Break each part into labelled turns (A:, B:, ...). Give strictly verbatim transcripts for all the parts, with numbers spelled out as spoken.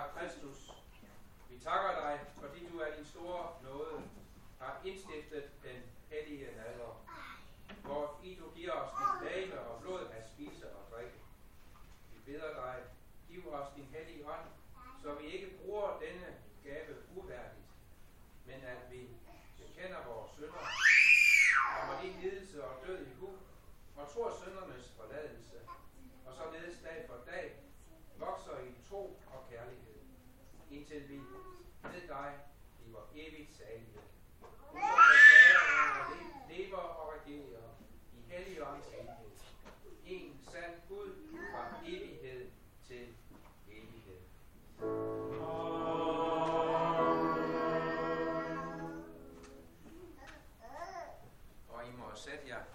A: Herre Kristus, vi takker dig, fordi du er din store nåde, har indstiftet den hellige nadver, hvor i du giver os dit legeme og blod at spise og drikke. Vi beder dig, giv os din hellige ånd, så vi ikke bruger denne gave uværdigt, men at vi bekender vores synder, kommer din lidelse og død i hu, og tror syndernes forladelse, og således dag for dag vokser i tro og kærlighed, indtil vi med dig bliver evigt salige. Du som lever og regerer i Helligåndens enhed. En sand Gud fra evighed til evighed. Og I må sætte jer.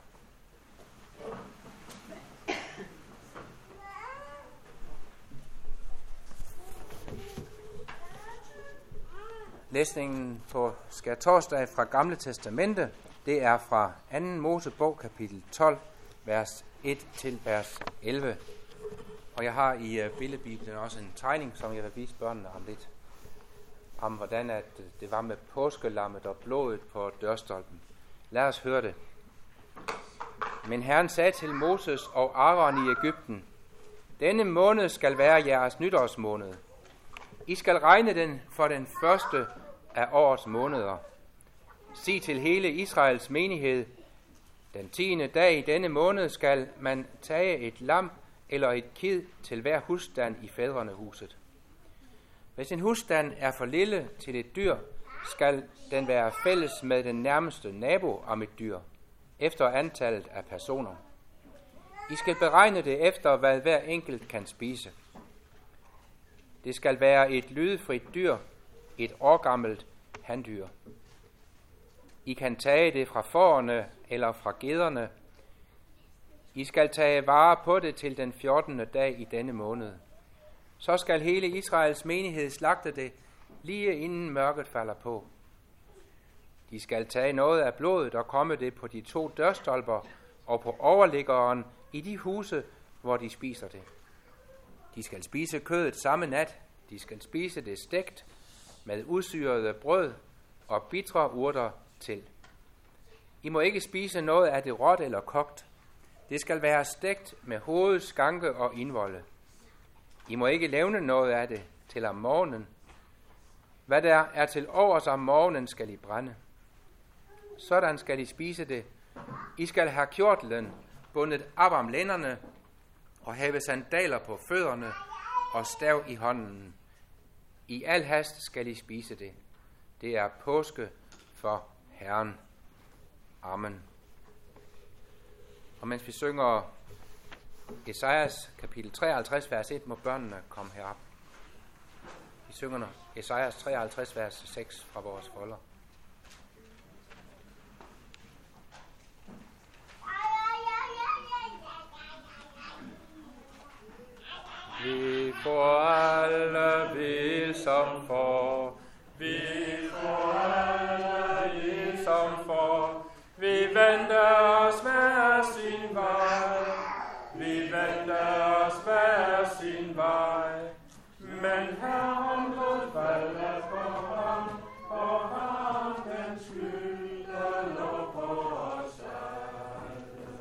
A: Læsningen på skærtorsdag fra Gamle Testamente, det er fra anden Mosebog, kapitel tolv, vers et til vers elleve. Og jeg har i uh, billedbibelen også en tegning, som jeg vil vise børnene om lidt. Om hvordan at det var med påskelammet og blodet på dørstolpen. Lad os høre det. Men Herren sagde til Moses og Aaron i Egypten: Denne måned skal være jeres nytårsmåned. I skal regne den for den første af årets måneder. Sig til hele Israels menighed: Den tiende dag i denne måned skal man tage et lam eller et kid til hver husstand i fædrenehuset. Hvis en husstand er for lille til et dyr, skal den være fælles med den nærmeste nabo om et dyr, efter antallet af personer. I skal beregne det efter, hvad hver enkelt kan spise. Det skal være et lydefrit dyr, et årgammelt handyr. I kan tage det fra fårene eller fra gederne. I skal tage vare på det til den fjortende dag i denne måned. Så skal hele Israels menighed slagte det, lige inden mørket falder på. De skal tage noget af blodet og komme det på de to dørstolper og på overliggeren i de huse, hvor de spiser det. De skal spise kødet samme nat. De skal spise det stegt med udsyrede brød og bitre urter til. I må ikke spise noget af det råt eller kogt. Det skal være stegt med hoved, skanke og indvolde. I må ikke levne noget af det til om morgenen. Hvad der er til overs om morgenen, skal I brænde. Sådan skal I spise det. I skal have kjortlen bundet op om lænderne og have sandaler på fødderne og stav i hånden. I al hast skal I spise det. Det er påske for Herren. Amen. Og mens vi synger Esajas kapitel treoghalvtreds, vers et, må børnene komme herop. Vi synger Esajas treoghalvtreds, vers seks fra vores folder. Vi får alle vil som får, vi får alle vil som får, vi venter os hver sin vej, vi venter os hver sin vej, men Herren lod falde på ham, og ham den skyld, der lå på os alle.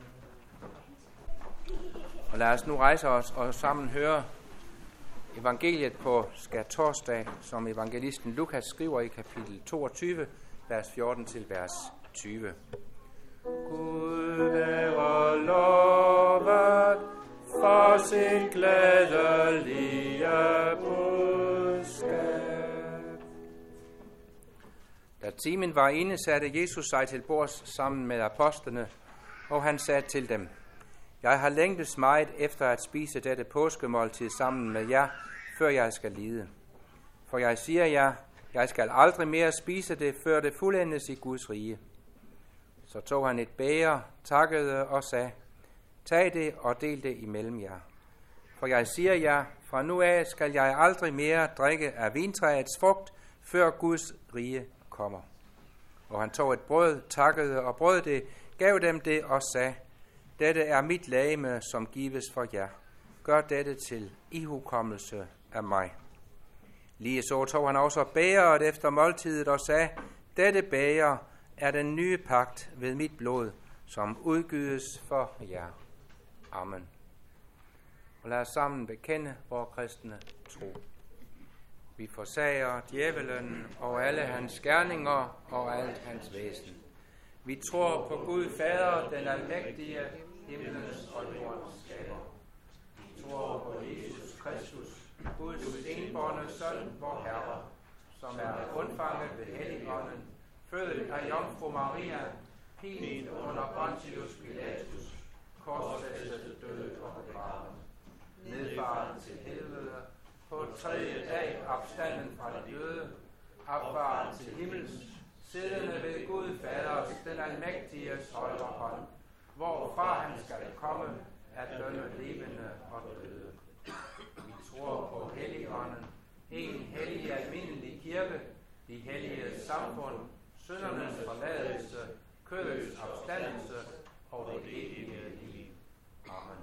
A: Og lad os nu rejse os og sammen høre evangeliet på skærtorsdag, som evangelisten Lukas skriver i kapitel toogtyve, vers fjorten til vers tyve. Gud være lovet for sit glædelige budskab. Da timen var inde, satte Jesus sig til bords sammen med apostlene, og han sagde til dem: Jeg har længtes meget efter at spise dette påskemåltid sammen med jer, før jeg skal lide. For jeg siger jer, jeg skal aldrig mere spise det, før det fuldendes i Guds rige. Så tog han et bæger, takkede og sagde: Tag det og del det imellem jer. For jeg siger jer, fra nu af skal jeg aldrig mere drikke af vintræets frugt, før Guds rige kommer. Og han tog et brød, takkede og brød det, gav dem det og sagde: Dette er mit legeme, som gives for jer. Gør dette til ihukommelse af mig. Lige så tog han også bægeret efter måltidet og sagde, dette bæger er den nye pagt ved mit blod, som udgydes for jer. Amen. Og lad os sammen bekende vores kristne tro. Vi forsager djævelen og alle hans gerninger og alt hans væsen. Vi tror på Gud Fader, den almægtige, himlens og jordens skaber. Vi tror på Jesus Kristus, Guds enbårne søn, vor Herre, som er undfanget ved Helligånden, født af Jomfru Maria, pint under Pontius Pilatus, korsfæstet, død og begravet, nedfaret til helvede, på tredje dag opstanden fra de døde, opfaret til himmels, siddende ved Gud Faders, den almægtiges højre hånd, hvorfra han skal komme at dømme levende og døde. Vi tror på Helligånden, en hellig almindelig kirke, de hellige samfund, syndernes forladelse, kødets opstandelse og det evige liv. Amen.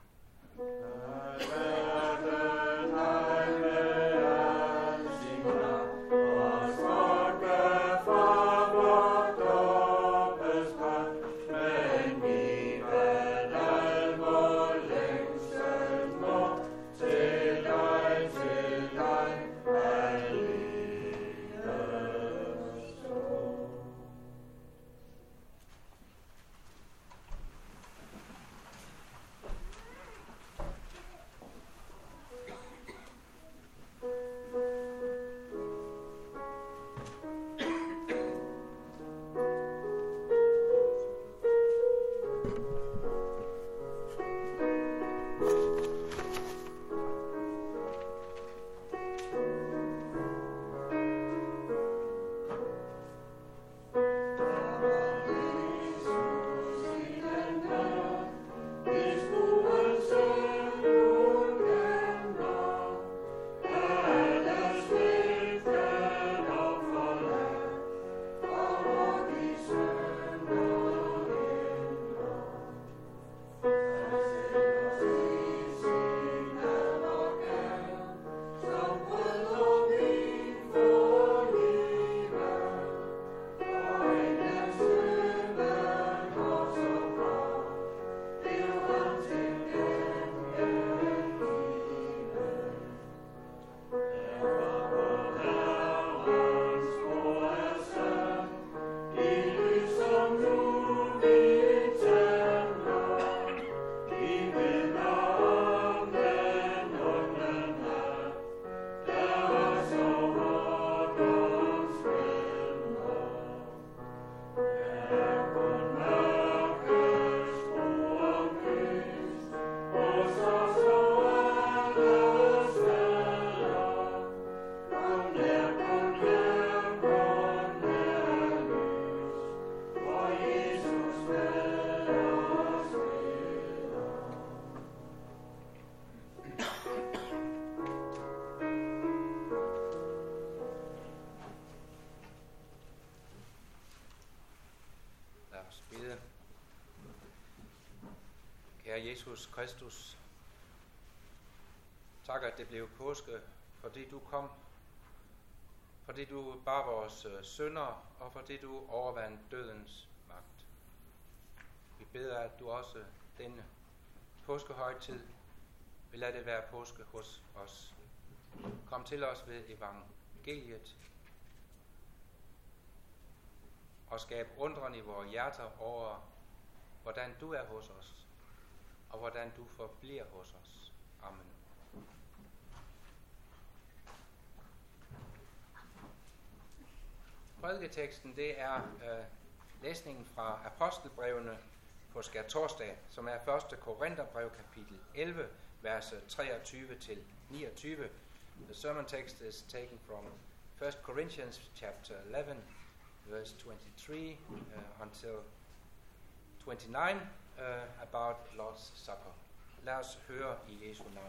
A: Herre Jesus Kristus, tak at det blev påske, fordi du kom, fordi du bar vores synder, og fordi du overvandt dødens magt. Vi beder, at du også denne påskehøjtid vil lade det være påske hos os. Kom til os ved evangeliet, og skab undren i vores hjerter over, hvordan du er hos os, og hvordan du forbliver hos os. Amen. Prædiketeksten, det er øh, læsningen fra apostelbrevene på skærtorsdag, som er første Korintherbrev kapitel elleve, verse treogtyve til niogtyve. The sermon text is taken from First Corinthians chapter eleven, verse twenty-three uh, until twenty-nine, uh, about Lord's Supper. Lad os høre i Jesu navn.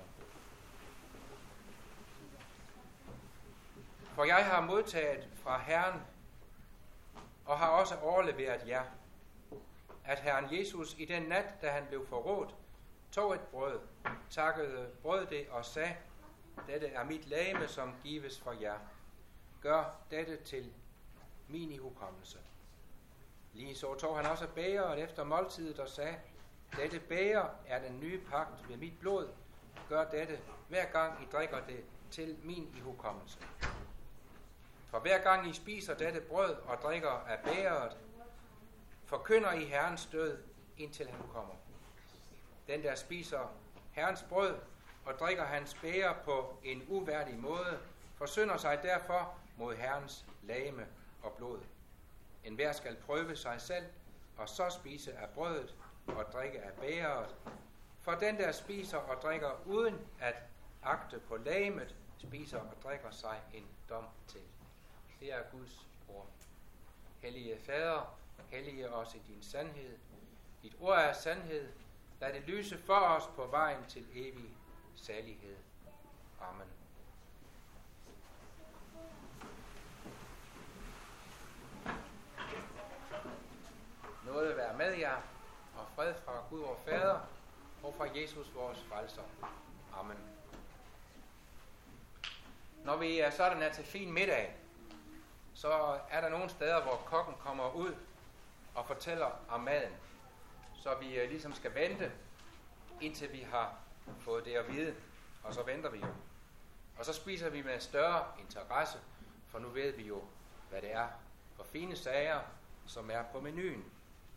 A: For jeg har modtaget fra Herren, og har også overleveret jer, at Herren Jesus i den nat, da han blev forrådt, tog et brød, takkede brød det og sagde, dette er mit legeme, som gives for jer. Gør dette til min ihukommelse. Lige så tog han også bægeret efter måltidet og sagde, dette bæger er den nye pagt ved mit blod. Gør dette, hver gang I drikker det, til min ihukommelse. For hver gang I spiser dette brød og drikker af bægeret, forkynder I Herrens død, indtil han kommer. Den, der spiser Herrens brød og drikker hans bæger på en uværdig måde, forsynder sig derfor mod Herrens legeme og blod. Enhver skal prøve sig selv, og så spise af brødet og drikke af bægeret. For den, der spiser og drikker uden at agte på legemet, spiser og drikker sig en dom til. Det er Guds ord. Hellige Fader, hellige os i din sandhed. Dit ord er sandhed. Lad det lyse for os på vejen til evig salighed. Amen. Nåde være med jer, og fred fra Gud vor Fader, og fra Jesus vores frelser. Amen. Når vi er sådan er til fin middag, så er der nogle steder, hvor kokken kommer ud og fortæller om maden. Så vi ligesom skal vente, indtil vi har fået det at vide, og så venter vi jo. Og så spiser vi med større interesse, for nu ved vi jo, hvad det er for fine sager, som er på menuen.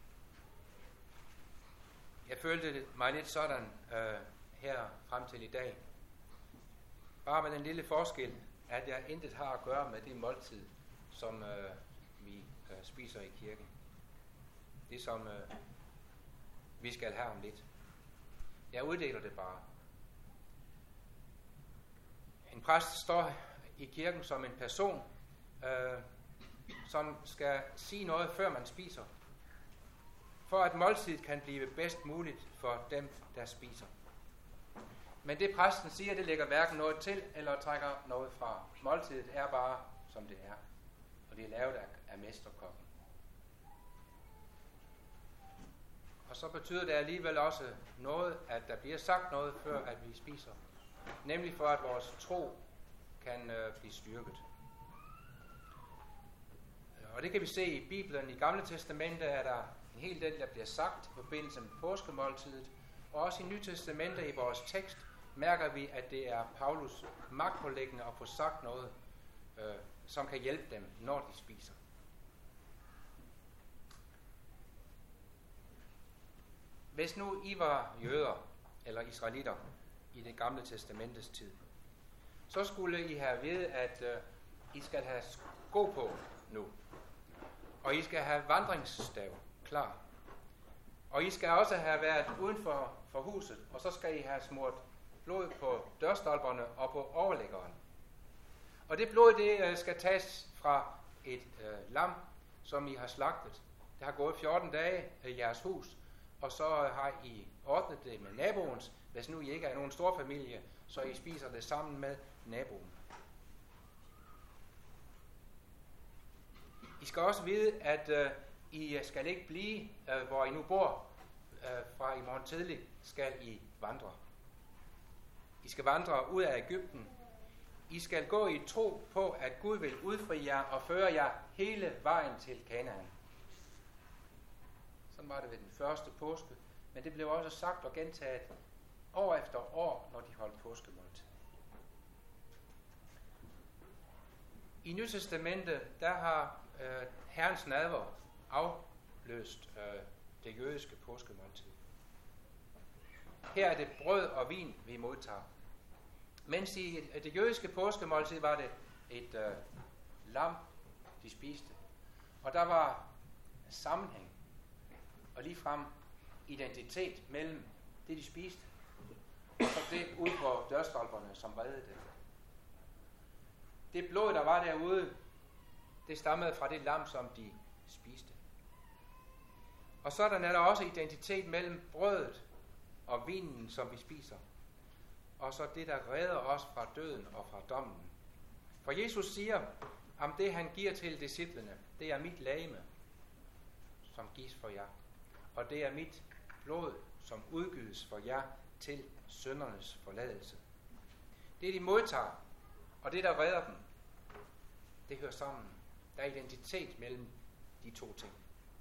A: Jeg følte mig lidt sådan øh, her frem til i dag. Bare med den lille forskel, at jeg intet har at gøre med det måltid, som øh, vi øh, spiser i kirken. Det som øh, vi skal have om lidt. Jeg uddeler det bare. En præst står i kirken som en person, øh, som skal sige noget, før man spiser. For at måltidet kan blive bedst muligt for dem, der spiser. Men det præsten siger, det lægger hverken noget til, eller trækker noget fra. Måltidet er bare, som det er. Og det er lavet af, af mesterkokken. Og så betyder det alligevel også noget, at der bliver sagt noget, før at vi spiser. Nemlig for, at vores tro kan øh, blive styrket. Og det kan vi se i Bibelen. I Gamle Testamente er der en hel del, der bliver sagt i forbindelse med påskemåltidet. Og også i Nye Testamente i vores tekst mærker vi, at det er Paulus magtpåliggende at få sagt noget, øh, som kan hjælpe dem, når de spiser. Hvis nu I var jøder eller israelitter i det Gamle Testamentes tid, så skulle I have at vide, at øh, I skal have sko på nu. Og I skal have vandringsstav klar. Og I skal også have været uden for, for huset, og så skal I have smurt blod på dørstolperne og på overliggeren. Og det blod, det øh, skal tages fra et øh, lam, som I har slagtet. Det har gået fjorten dage i jeres hus, og så har I ordnet det med naboens. Hvis nu I ikke er nogen stor familie, så I spiser det sammen med naboen. I skal også vide, at øh, I skal ikke blive, øh, hvor I nu bor. Øh, fra i morgen tidlig skal I vandre. I skal vandre ud af Egypten. I skal gå i tro på, at Gud vil udfri jer og føre jer hele vejen til Kanaan. Sådan var det ved den første påske, men det blev også sagt og gentaget år efter år, når de holdt påskemåltid. I Nye Testamente, der har øh, Herrens nadver afløst øh, det jødiske påskemåltid. Her er det brød og vin, vi modtager. Mens i det jødiske påskemåltid var det et øh, lam, de spiste. Og der var sammenhæng og ligefrem identitet mellem det, de spiste, og så det ude på dørstolperne, som reddede det. Det blod, der var derude, det stammede fra det lam, som de spiste. Og sådan er der også identitet mellem brødet og vinen, som vi spiser. Og så det, der redder os fra døden og fra dommen. For Jesus siger, om det han giver til disciplene, det er mit legeme, som gives for jer. Og det er mit blod, som udgydes for jer til syndernes forladelse. Det de modtager, og det der redder dem, det hører sammen. Der er identitet mellem de to ting.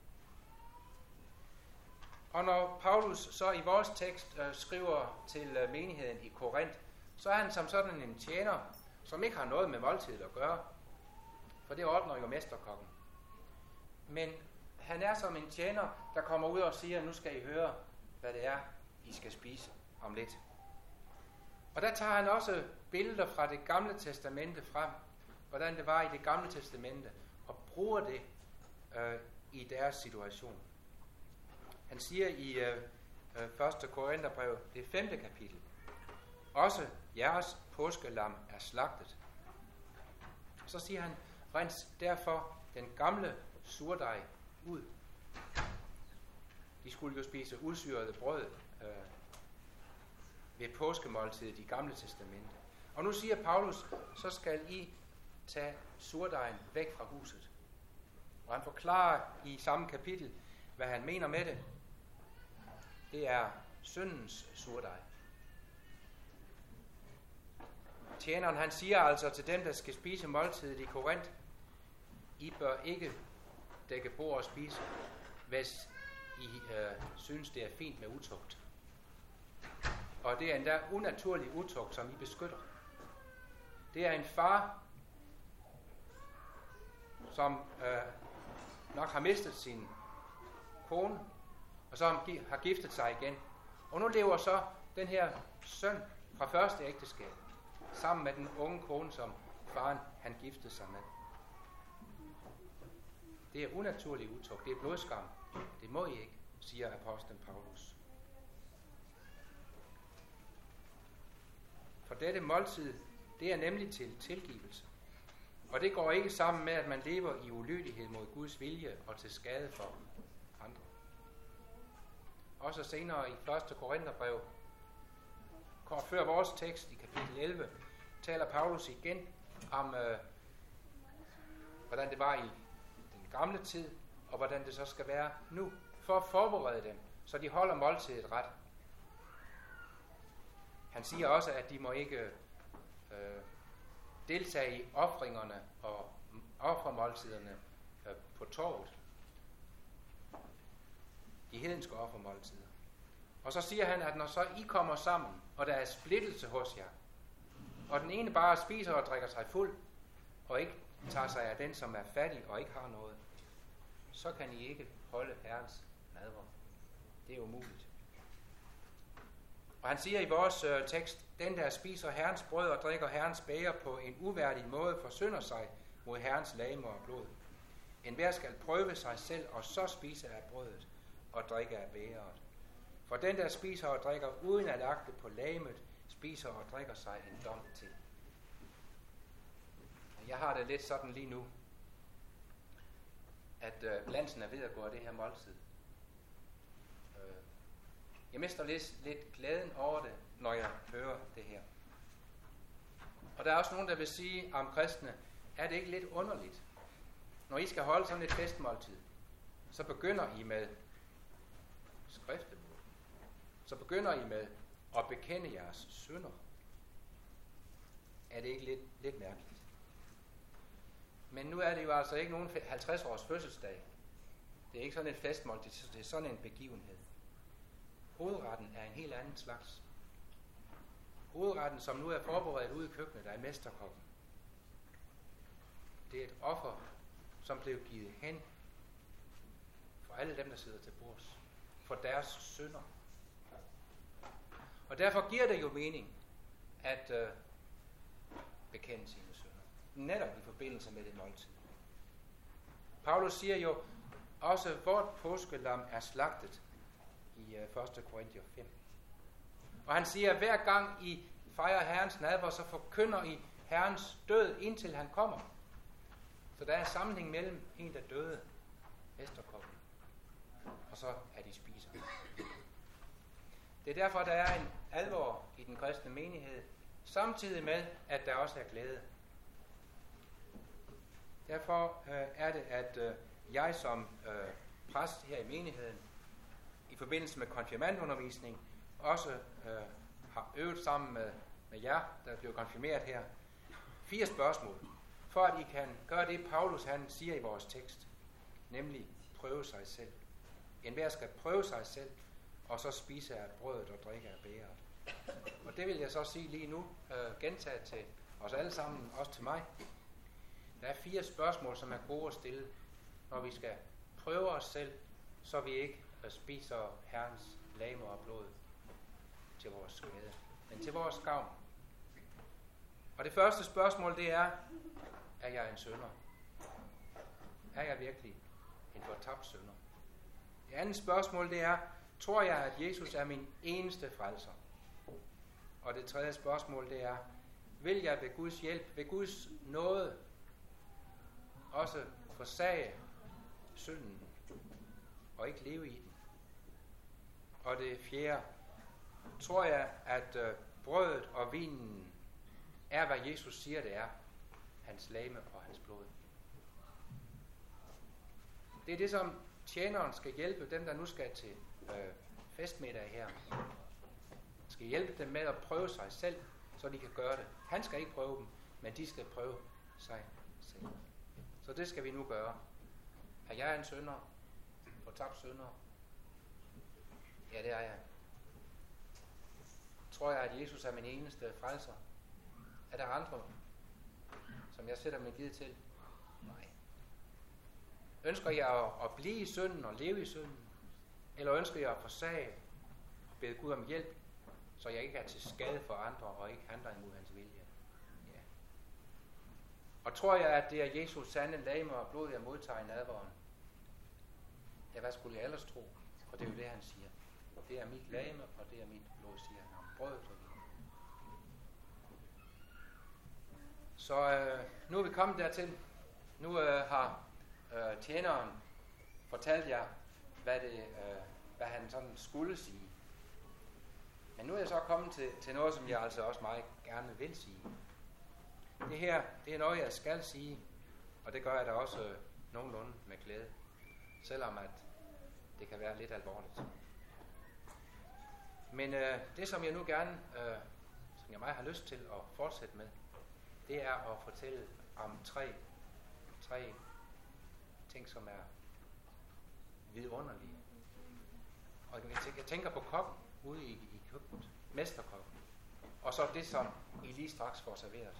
A: Og når Paulus så i vores tekst øh, skriver til øh, menigheden i Korinth, så er han som sådan en tjener, som ikke har noget med måltidet at gøre. For det ordner jo mesterkokken. Men han er som en tjener, der kommer ud og siger, nu skal I høre, hvad det er, I skal spise om lidt. Og der tager han også billeder fra det gamle testamente frem, hvordan det var i det gamle testamente, og bruger det øh, i deres situation. Han siger i øh, øh, første Korintherbrev, det femte kapitel, også jeres påskelam er slagtet. Så siger han, rens derfor den gamle surdej ud. De skulle jo spise udsyrede brød øh, ved påskemåltidet i Gamle Testamente. Og nu siger Paulus, så skal I tage surdejen væk fra huset. Og han forklarer i samme kapitel, hvad han mener med det. Det er syndens surdej. Tjeneren han siger altså til dem, der skal spise måltidet i Korinth, I bør ikke dække bord og spise, hvis I øh, synes, det er fint med utugt. Og det er endda unaturlig utugt, som I beskytter. Det er en far, som øh, nok har mistet sin kone, og så har giftet sig igen. Og nu lever så den her søn fra første ægteskab sammen med den unge kone, som faren han giftede sig med. Det er unaturlig utugt. Det er blodskam. Det må I ikke, siger apostlen Paulus. For dette måltid, det er nemlig til tilgivelse. Og det går ikke sammen med, at man lever i ulydighed mod Guds vilje og til skade for andre. Også senere i første Korintherbrev, før vores tekst i kapitel elleve, taler Paulus igen om, øh, hvordan det var i den gamle tid, og hvordan det så skal være nu, for at forberede dem, så de holder måltidet ret. Han siger også, at de må ikke øh, deltage i ofringerne og offermåltiderne øh, på torvet. De hedenske offermåltider. Og så siger han, at når så I kommer sammen, og der er splittelse hos jer, og den ene bare spiser og drikker sig fuld, og ikke tager sig af den, som er fattig og ikke har noget, så kan I ikke holde Herrens nadver. Det er umuligt. Og han siger i vores øh, tekst, den der spiser Herrens brød og drikker Herrens bæger på en uværdig måde, forsynder sig mod Herrens legeme og blod. Enhver skal prøve sig selv, og så spise af brødet og drikke af bægeret. For den, der spiser og drikker uden at agte på legemet, spiser og drikker sig en dom til. Jeg har det lidt sådan lige nu, at øh, glansen er ved at gå af det her måltid. Øh, jeg mister lidt, lidt glæden over det, når jeg hører det her. Og der er også nogen, der vil sige om kristne, er det ikke lidt underligt? Når I skal holde sådan et festmåltid, så begynder I med skriftemål. Så begynder I med at bekende jeres synder. Er det ikke lidt, lidt mærkeligt? Men nu er det jo altså ikke nogen halvtreds års fødselsdag. Det er ikke sådan et festmåltid, det er sådan en begivenhed. Hovedretten er en helt anden slags. Hovedretten, som nu er forberedt ude i køkkenet, der er mesterkokken. Det er et offer, som blev givet hen for alle dem, der sidder til bords. For deres synder. Og derfor giver det jo mening at øh, bekende sine synder. Netop i forbindelse med det måltid. Paulus siger jo også, at vort påskelam er slagtet i øh, første Korinther fem. Og han siger, at hver gang I fejrer Herrens nadver, så forkynder I Herrens død, indtil han kommer. Så der er sammenhæng mellem en, der døde, mesterkokken, og så at de spiser. Det er derfor, der er en alvor i den kristne menighed, samtidig med, at der også er glæde. Derfor øh, er det, at øh, jeg som øh, præst her i menigheden, i forbindelse med konfirmandundervisning, også øh, har øvet sammen med med jer, der bliver konfirmeret her, fire spørgsmål, for at I kan gøre det, Paulus han siger i vores tekst, nemlig prøve sig selv. Enhver skal prøve sig selv, og så spise af brødet og drikke af bægeret. Og det vil jeg så sige lige nu, øh, gentage til os alle sammen, også til mig. Der er fire spørgsmål, som er gode at stille, når vi skal prøve os selv, så vi ikke spiser Herrens legeme og blod til vores skade, men til vores gavn. Og det første spørgsmål, det er, er jeg en synder? Er jeg virkelig en fortabt synder? Det andet spørgsmål, det er, tror jeg, at Jesus er min eneste frelser? Og det tredje spørgsmål, det er, vil jeg ved Guds hjælp, ved Guds nåde, også forsage synden, og ikke leve i den? Og det fjerde, tror jeg, at øh, brødet og vinen er, hvad Jesus siger, det er, hans legeme og hans blod. Det er det, som tjeneren skal hjælpe dem, der nu skal til øh, festmiddag her. Skal hjælpe dem med at prøve sig selv, så de kan gøre det. Han skal ikke prøve dem, men de skal prøve sig selv. Så det skal vi nu gøre. Er jeg en synder? Fortabt synder? Ja, det er jeg. Tror jeg, at Jesus er min eneste frelser? Er der andre, som jeg sætter min lid til? Nej. Ønsker jeg at, at blive i synden og leve i synden? Eller ønsker jeg at forsage og bede Gud om hjælp, så jeg ikke er til skade for andre og ikke handler imod hans vilje? Ja. Og tror jeg, at det er Jesus sande legeme og blod, jeg modtager i nadveren? Ja, hvad skulle jeg ellers tro? Og det er jo det, han siger. Det er mit legeme, og det er mit blod, siger han om brødet og vin. Så øh, nu er vi kommet dertil. Nu øh, har øh, tjeneren fortalt jer, hvad, det, øh, hvad han sådan skulle sige. Men nu er jeg så kommet til, til noget, som jeg altså også meget gerne vil sige. Det her, det er noget, jeg skal sige, og det gør jeg da også øh, nogenlunde med glæde. Selvom at det kan være lidt alvorligt. Men øh, det, som jeg nu gerne, øh, som jeg meget har lyst til at fortsætte med, det er at fortælle om tre, tre ting, som er vidunderlige. Og jeg tænker på kokken ude i, i køkkenet, mesterkokken, og så det, som I lige straks får serveret.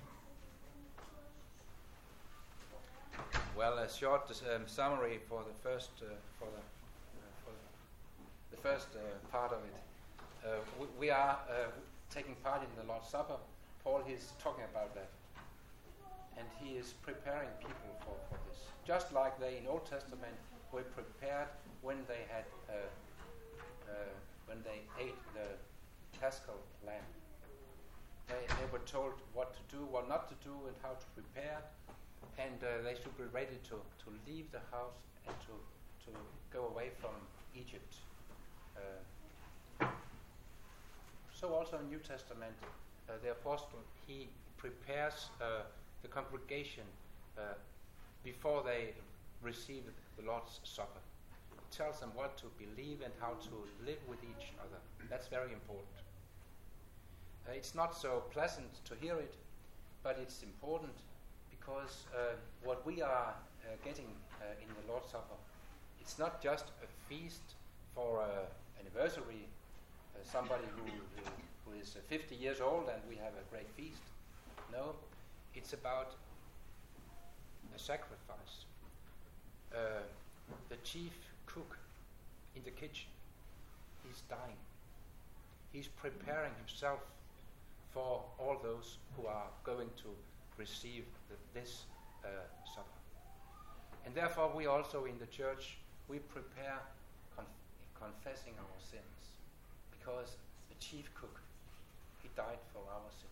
A: Well, a short um, summary for the first, uh, for the, uh, for the first uh, part of it. Uh, we, we are uh, taking part in the Lord's Supper. Paul is talking about that. And he is preparing people for, for this. Just like they in Old Testament were prepared when they had uh, uh, when they ate the paschal lamb. They, they were told what to do, what not to do, and how to prepare. And uh, they should be ready to, to leave the house and to, to go away from Egypt. Uh, so also in New Testament, uh, the apostle, he prepares uh, the congregation uh, before they receive the Lord's Supper. He tells them what to believe and how to live with each other. That's very important. Uh, it's not so pleasant to hear it, but it's important because uh, what we are uh, getting uh, in the Lord's Supper, it's not just a feast for an anniversary, uh, somebody who, who, who is uh, fifty years old and we have a great feast. No, it's about a sacrifice. Uh, the chief cook in the kitchen, he's dying. He's preparing himself for all those who are going to receive the, this uh, supper. And therefore we also in the church, we prepare conf- confessing our sins, because the chief cook, he died for our sins.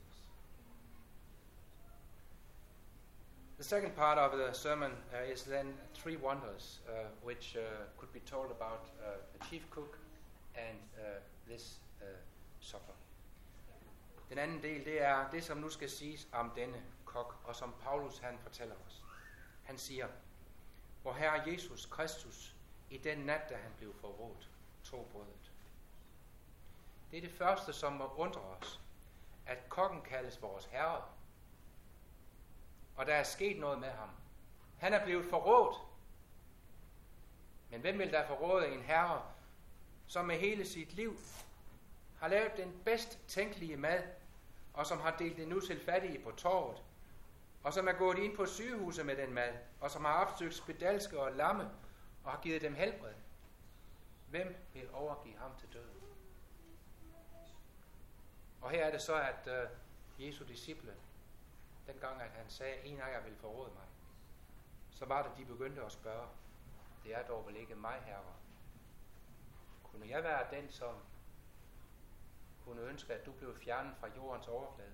A: The second part of the sermon uh, is then three wonders uh, which uh, could be told about uh, the chief cook and uh, this uh, supper. Den anden del, det er det, som nu skal siges om denne kok, og som Paulus han fortæller os. Han siger, hvor Herre Jesus Kristus i den nat, da han blev forrådt, tog brødet. Det er det første, som må undre os, at kokken kaldes vores herre. Og der er sket noget med ham. Han er blevet forrådt. Men hvem vil der forråde en herre, som med hele sit liv har lavet den bedst tænkelige mad, og som har delt den ud til fattige på torvet, og som er gået ind på sygehuset med den mad, og som har opsøgt spedalske og lamme, og har givet dem helbred? Hvem vil overgive ham til døden? Og her er det så, at uh, Jesu disciple, dengang at han sagde, en af jer vil forråde mig, så var det, de begyndte at spørge, det er dog vel ikke mig, herre? Kunne jeg være den, som kunne ønske, at du blev fjernet fra jordens overflade?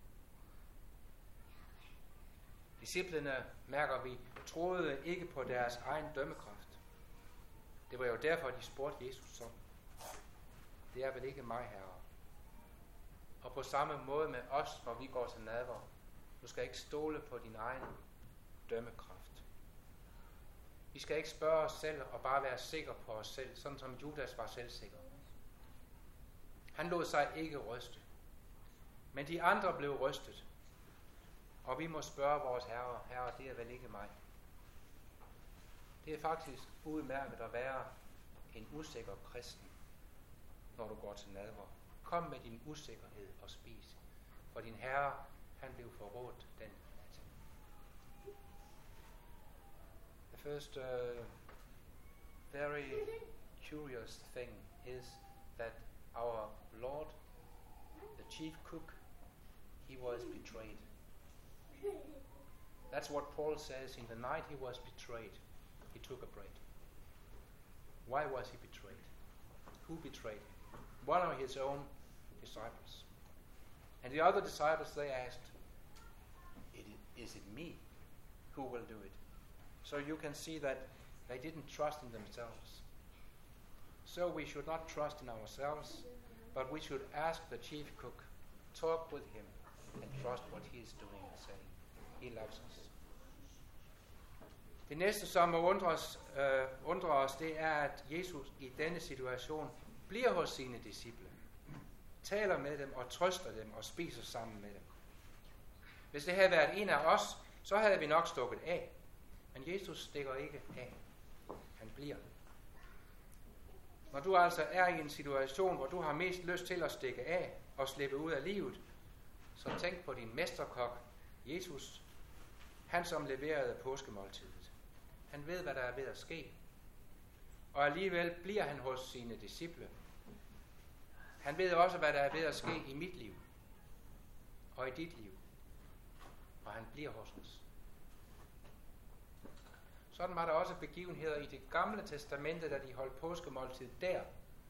A: Disciplene, mærker vi, troede ikke på deres egen dømmekraft. Det var jo derfor, de spurgte Jesus så, det er vel ikke mig, herre? Og på samme måde med os, når vi går til nadver, du skal ikke stole på din egen dømmekraft. Vi skal ikke spørge os selv og bare være sikre på os selv, sådan som Judas var selvsikker. Han lod sig ikke ryste, men de andre blev rystet. Og vi må spørge vores herre, herre, det er vel ikke mig. Det er faktisk udmærket at være en usikker kristen, når du går til nadver. Kom med din usikkerhed og spis, for din herre, han blev forrådt den nat. The first uh, very curious thing is that our Lord, the chief cook, he was betrayed. That's what Paul says, in the night he was betrayed, he took a bread. Why was he betrayed? Who betrayed him? One of his own disciples. And the other disciples, they asked, is it me who will do it? So you can see that they didn't trust in themselves. So we should not trust in ourselves, but we should ask the chief cook, talk with him, and trust what he is doing and saying. He loves us. Det næste, som må undre os, øh, undre os, det er, at Jesus i denne situation bliver hos sine disciple, taler med dem og trøster dem og spiser sammen med dem. Hvis det havde været en af os, så havde vi nok stukket af. Men Jesus stikker ikke af. Han bliver. Når du altså er i en situation, hvor du har mest lyst til at stikke af og slippe ud af livet, så tænk på din mesterkok, Jesus, han som leverede påskemåltidet. Han ved, hvad der er ved at ske. Og alligevel bliver han hos sine disciple. Han ved også, hvad der er ved at ske i mit liv og i dit liv. Og han bliver hos os. Sådan var der også begivenheder i det gamle testamente, da de holdt påskemåltid der,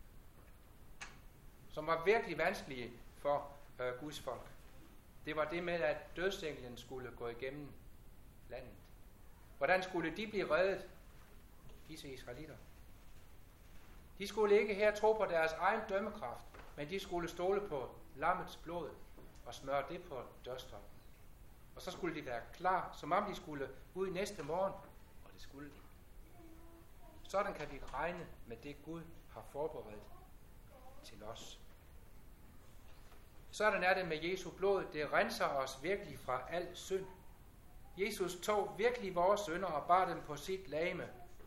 A: som var virkelig vanskelige for øh, Guds folk. Det var det med, at dødsenglen skulle gå igennem landet. Hvordan skulle de blive reddet, disse israelitter? De skulle ikke her tro på deres egen dømmekraft, men de skulle stole på lammets blod og smøre det på dørstokken. Og så skulle de være klar, som om de skulle ud næste morgen, og det skulle de. Sådan kan vi regne med det, Gud har forberedt til os. Sådan er det med Jesu blod. Det renser os virkelig fra al synd. Jesus tog virkelig vores synder og bar dem på sit legeme.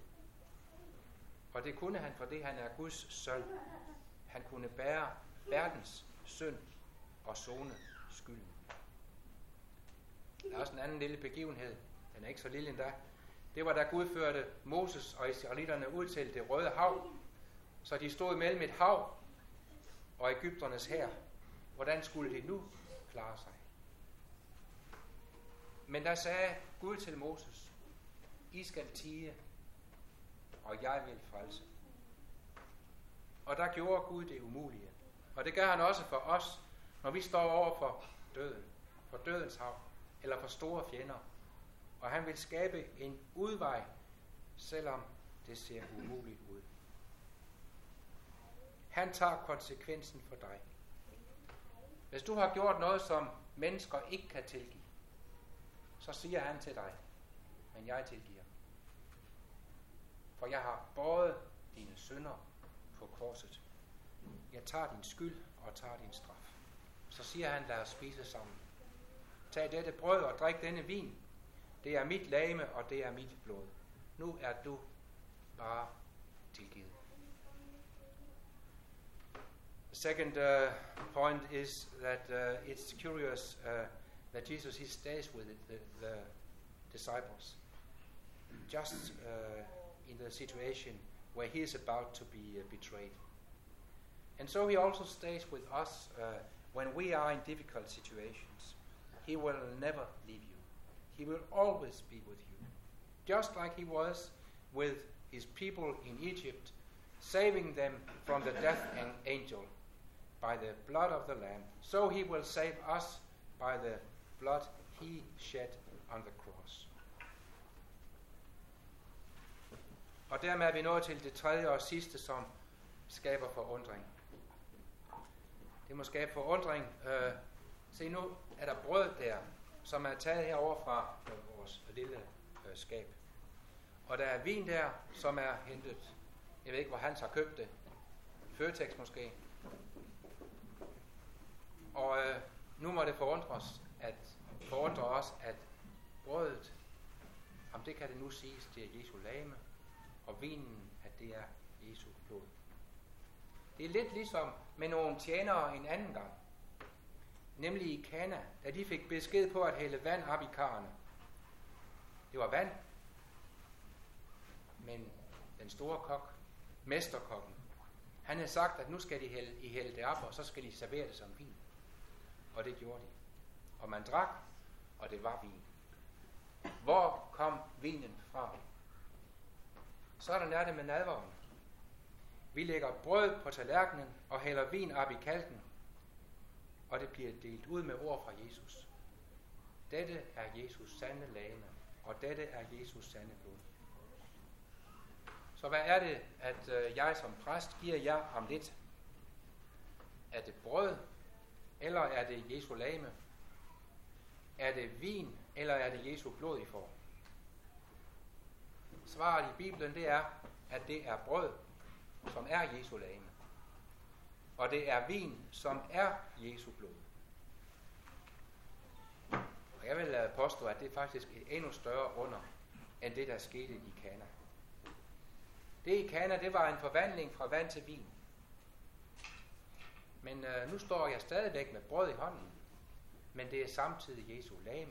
A: Og det kunne han, fordi han er Guds søn. Han kunne bære verdens synd og sone skylden. Der er også en anden lille begivenhed. Den er ikke så lille endda. Det var, da Gud førte Moses og israelitterne ud til det Røde Hav. Så de stod mellem et hav og egypternes hær. Hvordan skulle de nu klare sig? Men der sagde Gud til Moses, I skal tie, og jeg vil frelse. Og der gjorde Gud det umulige. Og det gør han også for os, når vi står over for døden, for dødens hav, eller for store fjender. Og han vil skabe en udvej, selvom det ser umuligt ud. Han tager konsekvensen for dig. Hvis du har gjort noget, som mennesker ikke kan tilgive, så siger han til dig, men jeg tilgiver. For jeg har båret dine synder på korset. Jeg tager din skyld og tager din straf. så siger han, lad os spise sammen. Tag dette brød og drik denne vin. Det er mit legeme, og det er mit blod. Nu er du bare tilgivet. The second uh, point is that uh, it's curious uh, that Jesus, he stays with it, the, the disciples. Just uh, in the situation where he is about to be uh, betrayed. And so he also stays with us uh, when we are in difficult situations. He will never leave you. He will always be with you. Just like he was with his people in Egypt, saving them from the death angel by the blood of the Lamb, so he will save us by the blood he shed on the cross. Og dermed er vi nået til det tredje og sidste, som skaber forundring. Det må skabe forundring. Øh, se, nu er der brød der, som er taget herover fra øh, vores lille øh, skab. Og der er vin der, som er hentet, jeg ved ikke, hvor Hans har købt det. Føtex måske. Og øh, nu må det forundre os, at, forundre os, at brødet, om det kan det nu siges, det er Jesu legeme, og vinen, at det er Jesu blod. Det er lidt ligesom med nogle tjenere en anden gang. Nemlig i Kana, da de fik besked på at hælde vand op i karrene. Det var vand, men den store kok, mesterkokken, han havde sagt, at nu skal de hælde, I hælde det op, og så skal de servere det som vin. Og det gjorde de. Og man drak, og det var vin. Hvor kom vinen fra? Sådan er det med nadveren. Vi lægger brød på tallerkenen og hælder vin op i kalken, og det bliver delt ud med ord fra Jesus. Dette er Jesus sande legeme, og dette er Jesus sande blod. Så hvad er det, at øh, jeg som præst giver jer om lidt? Er det brød, eller er det Jesu legeme? Er det vin, eller er det Jesu blod, I får? Svaret i Bibelen, det er, at det er brød, som er Jesu legeme. Og det er vin, som er Jesu blod. Og jeg vil påstå, at det er faktisk et endnu større under, end det, der skete i Kana. Det i Kana, det var en forvandling fra vand til vin. Men øh, nu står jeg stadigvæk med brød i hånden, men det er samtidig Jesu legeme.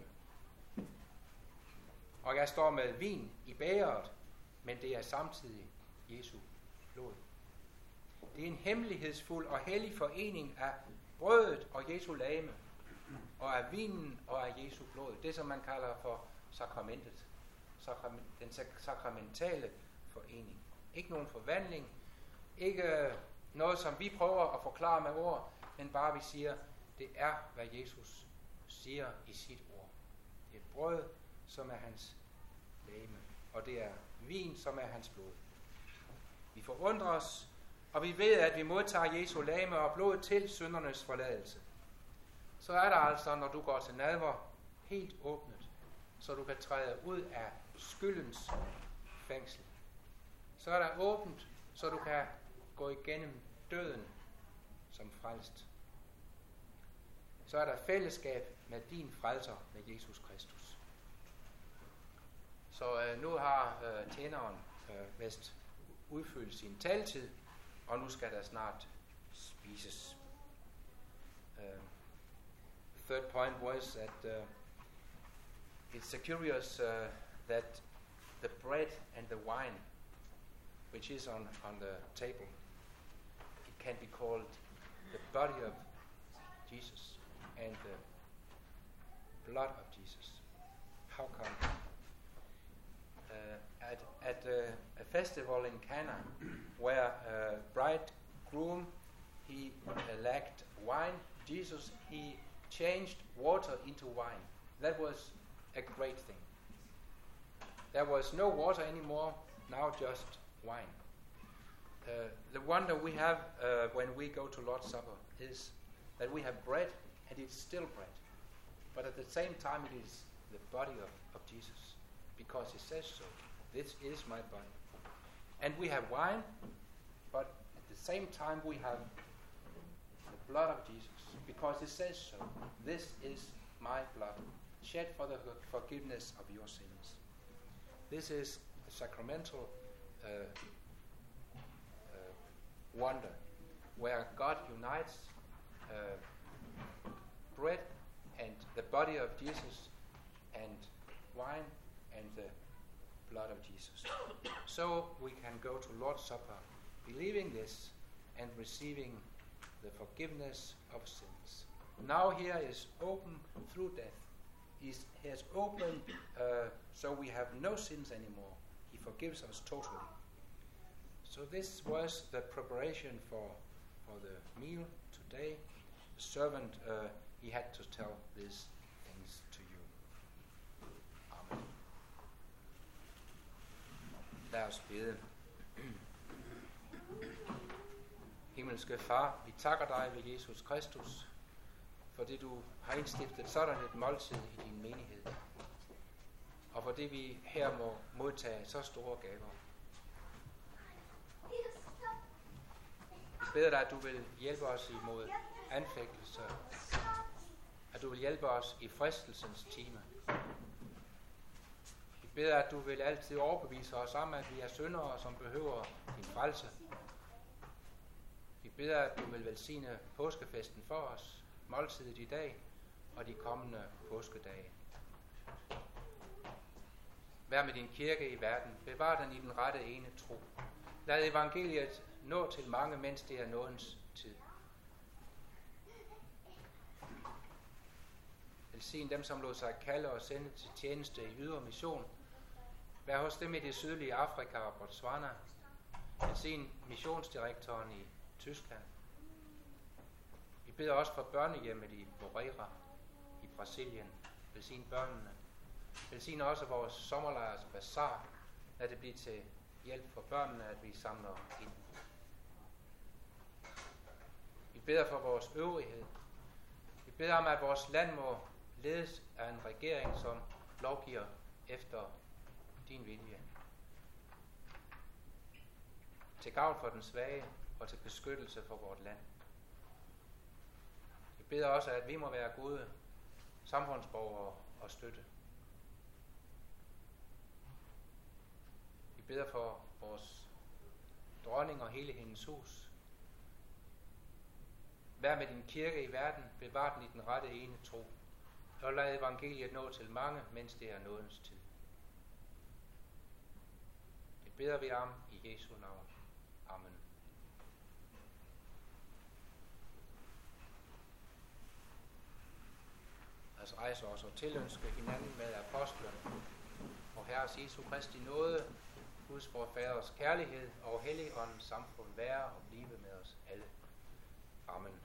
A: Og jeg står med vin i bægeret, men det er samtidig Jesu blod. Det er en hemmelighedsfuld og hellig forening af brødet og Jesu legeme, og af vinen og af Jesu blod. Det, som man kalder for sakramentet. Den sakramentale forening. Ikke nogen forvandling, ikke noget, som vi prøver at forklare med ord, men bare vi siger, det er, hvad Jesus siger i sit ord. Det er brød, som er hans legeme, og det er vin, som er hans blod. Vi forundrer os, og vi ved, at vi modtager Jesu legeme og blod til syndernes forladelse. Så er der altså, når du går til nadver, helt åbnet, så du kan træde ud af skyldens fængsel. Så er der åbent, så du kan gå igennem døden som frelst. Så er der fællesskab med din frelser, med Jesus Kristus. Så øh, nu har øh, tjeneren øh, vist udfyldt sin taletid, og nu skal der snart spises. Uh, the third point was that uh, it's curious uh, that the bread and the wine, which is on, on the table, it can be called the body of Jesus and the blood of Jesus. How come? Uh, at at uh, a festival in Cana, where uh, bridegroom he uh, lacked wine, Jesus he changed water into wine. That was a great thing. There was no water anymore, now just wine. Uh, the wonder we have uh, when we go to Lord's Supper is that we have bread and it's still bread, but at the same time it is the body of, of Jesus, because he says so. This is my body. And we have wine, but at the same time we have the blood of Jesus, because it says so. This is my blood, shed for the forgiveness of your sins. This is a sacramental uh, uh, wonder, where God unites uh, bread and the body of Jesus and wine and the blood of Jesus. So we can go to Lord's Supper believing this and receiving the forgiveness of sins. Now here is open through death. He's, he has opened uh, so we have no sins anymore. He forgives us totally. So this was the preparation for, for the meal today. The servant, uh, he had to tell these things to you. Amen. Lad os bede. Himmelske Far, vi takker dig ved Jesus Kristus, fordi du har indstiftet sådan et måltid i din menighed, og fordi vi her må modtage så store gaver. Vi beder dig, at du vil hjælpe os imod anfægtelse, at du vil hjælpe os i fristelsens time. Vi beder, at du vil altid overbevise os om, at vi er syndere, som behøver din frelse. Vi beder, at du vil velsigne påskefesten for os, måltidet i dag og de kommende påskedage. Vær med din kirke i verden. Bevar den i den rette ene tro. Lad evangeliet nå til mange, mens det er nådens tid. Velsign dem, som lod sig kalde og sende til tjeneste i ydre mission. Vær hos dem i det sydlige Afrika og Botswana. Velsign missionsdirektoren i Tyskland. Vi beder også for børnehjemmet i Moreira i Brasilien. Velsign børnene. Velsign også vores sommerlejrs bazar. Lad det blive til hjælp for børnene, at vi samler ind. Vi beder for vores øvrighed. Vi beder om, at vores land må ledes af en regering, som lovgiver efter din vilje. Til gavn for den svage og til beskyttelse for vort land. Vi beder også, at vi må være gode samfundsborgere og støtte. Vi beder for vores dronning og hele hendes hus. Vær med din kirke i verden, bevar den i den rette ene tro, og lad evangeliet nå til mange, mens det er nådens tid. Det beder vi om i Jesu navn. Amen. Lad os rejse os og tilønske hinanden med apostlen og Herres Jesu Kristi nåde, Guds vor Faders kærlighed og Helligåndens samfund være og blive med os alle. Amen.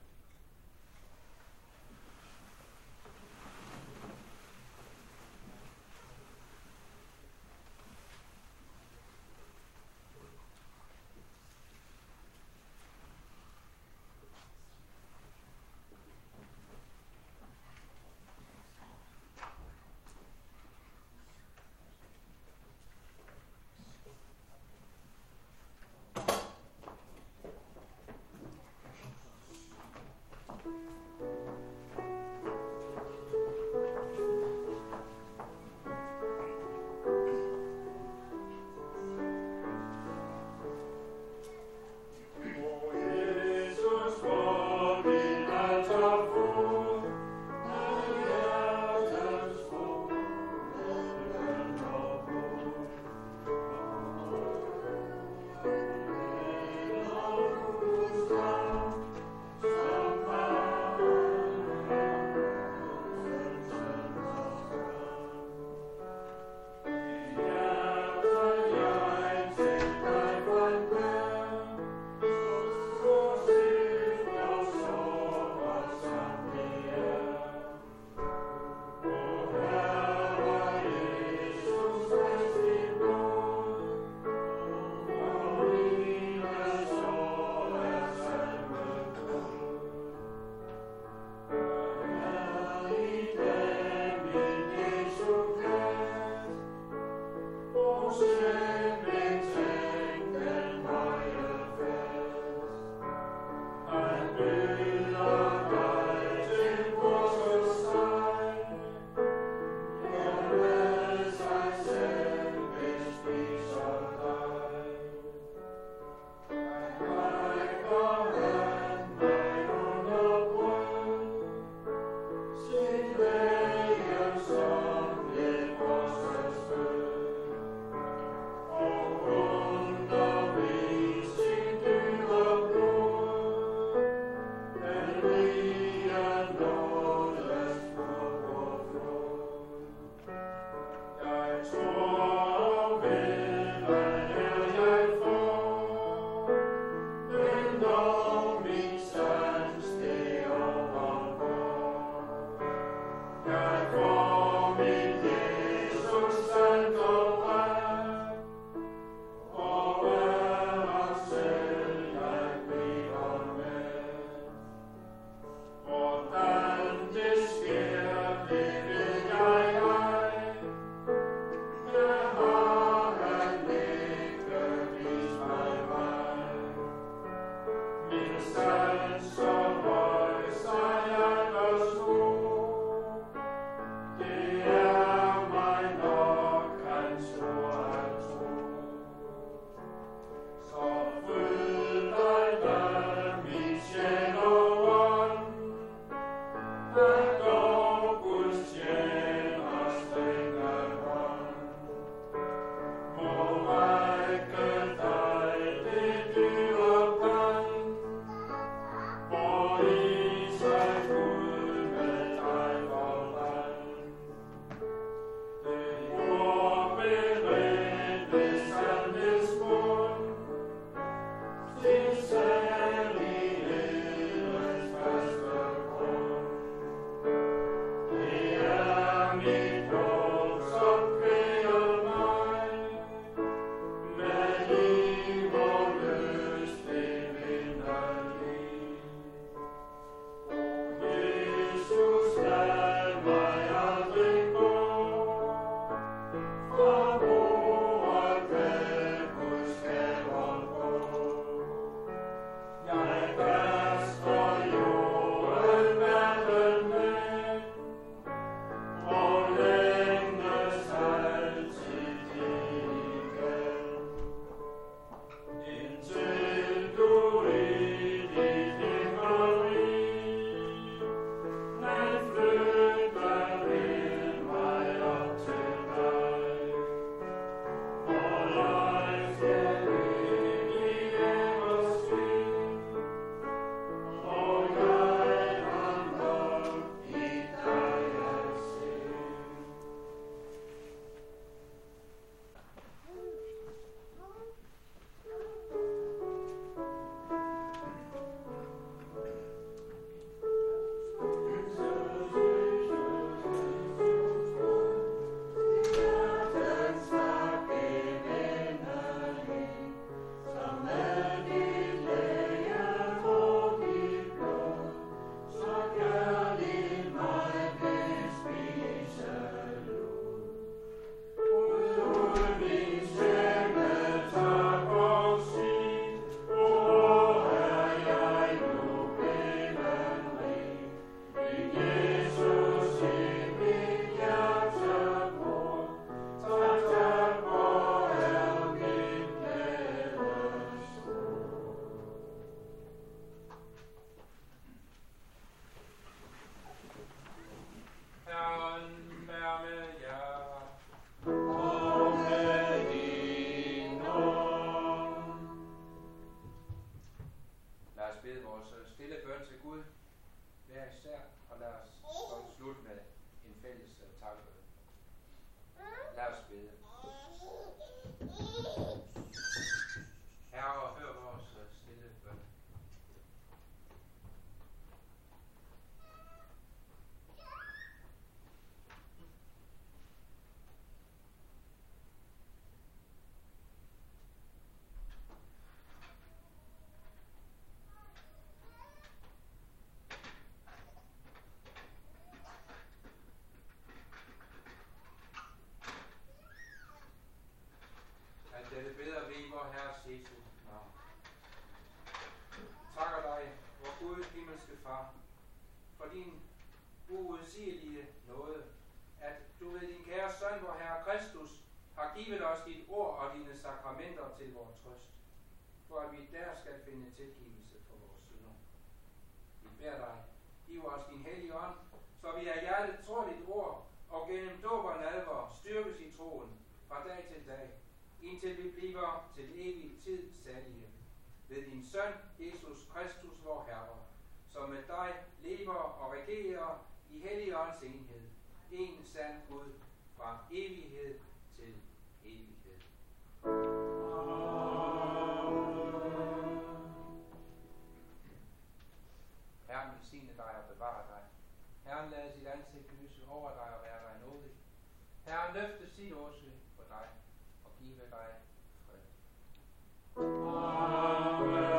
A: far, for din uudsigelige nåde, at du ved din kære søn, vor Herre Kristus, har givet os dit ord og dine sakramenter til vores trøst, for at vi der skal finde tilgivelse for vores synder. Vi beder dig, giv os din hellige ånd, så vi af hjertet tror dit ord, og gennem dåb og nadver styrkes i troen fra dag til dag, indtil vi bliver til evig tid salige. Ved din søn, Jesus Kristus, vor Herre, som med dig lever og regerer i helligåndens enhed, en sand Gud, fra evighed til evighed. Herren velsigne dig og bevare dig. Herren lade sit ansigt lyse over dig og være dig nådig. Herren løfte sit åsyn på dig og give dig fred. Amen.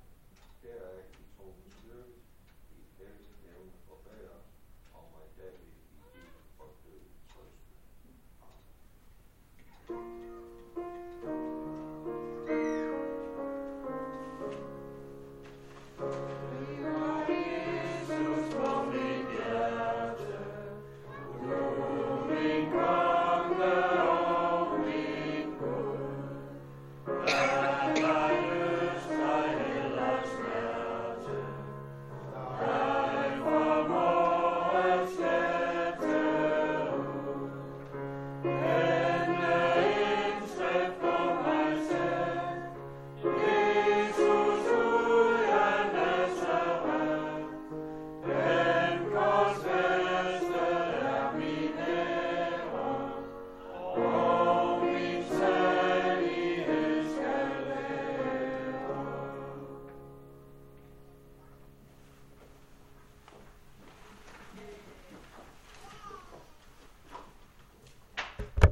B: Deraf i troens styrke, i hellig nævne forbedre, og mig dag